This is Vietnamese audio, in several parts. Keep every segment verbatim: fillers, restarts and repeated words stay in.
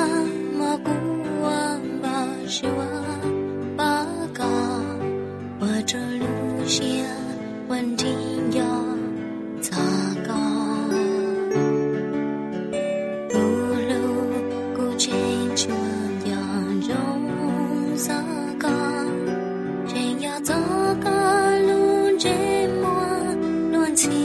mà cua ba shua ba ca và trở lu xiaวันที่ยอจากากูรู้กูเช่นชวนยานจงสากาเช่นยาจากาลุนเจมัวล้วนที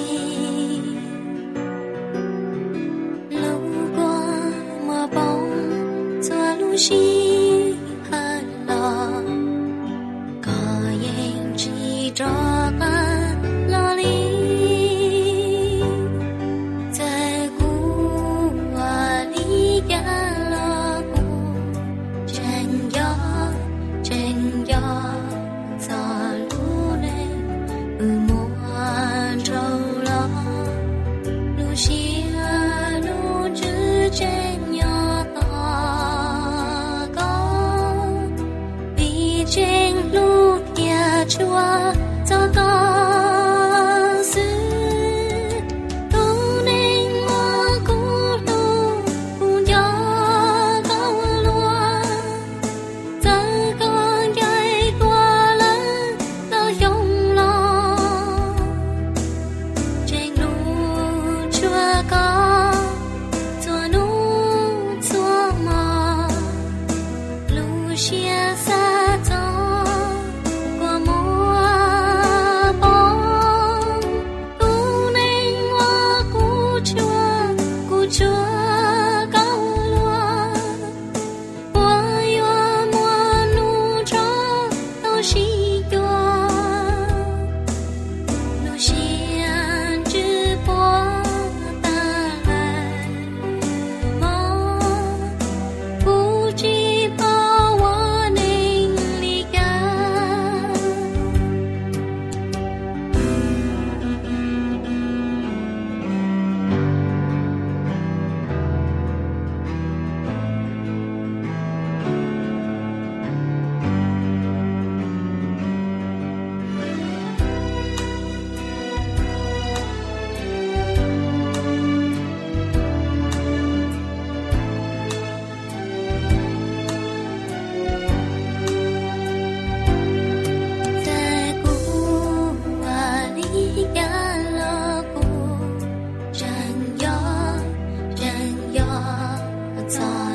ลูกกว่ามาปองตัวลูชีฮัลโหลก็ยังจีจอกันchúa cho con xứ tu nên mua cũ tu cùng cho con luôn cho con dạy qua lớn tao trong lo trên núi chúa có chúa núi chúa mà lu chia xa cho ta